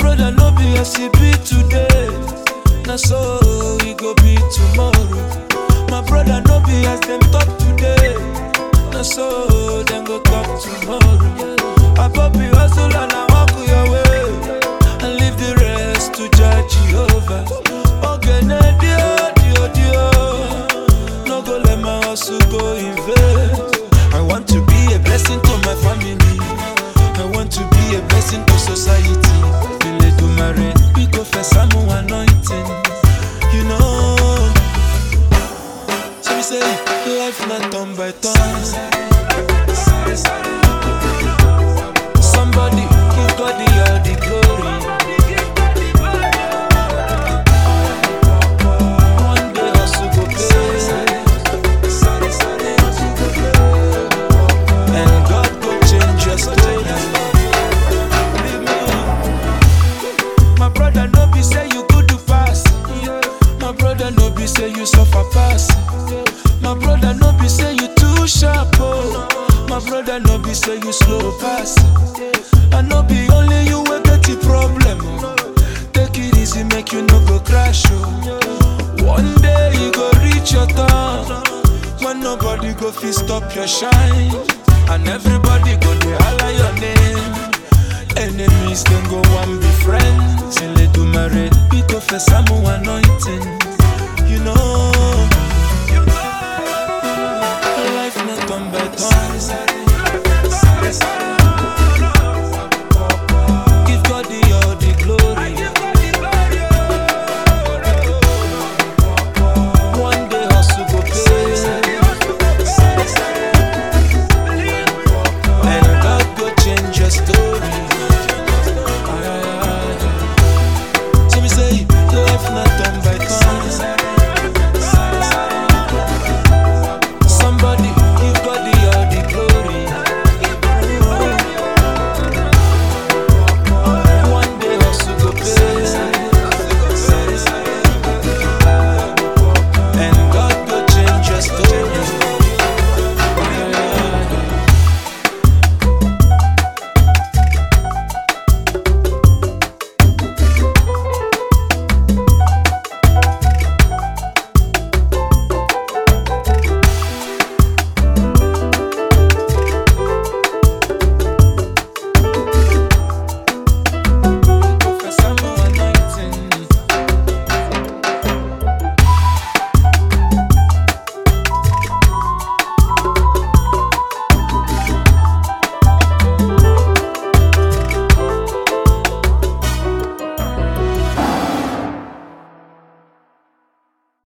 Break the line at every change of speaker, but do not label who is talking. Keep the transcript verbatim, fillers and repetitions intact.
brother no be as he be today, na so he go be tomorrow. My brother no be as them talk today, na so them go talk tomorrow. I pop you hustle and I walk your way, and leave the rest to judge Jehovah. Okay, na dio dio dio, no go let my hustle go in vain. I want to be a blessing to my family, I want to be a blessing to society. Bele do marry, we go for some anointing, you know. So we say, life not turn by turn. Somebody give God the all the glory. One day hustle go pay, and God go change your story. My brother no be say you good to pass. My brother no be say you suffer pass. My brother no be say you too sharp. Oh. My brother no be say you slow pass. I no be only you will get the problem. Oh. Take it easy, make you no go crash. Oh. One day you go reach your turn, when nobody go fit stop your shine, and everybody go dey holler your name. Enemies can go one be friends. Till they do marry, we go for some anointing.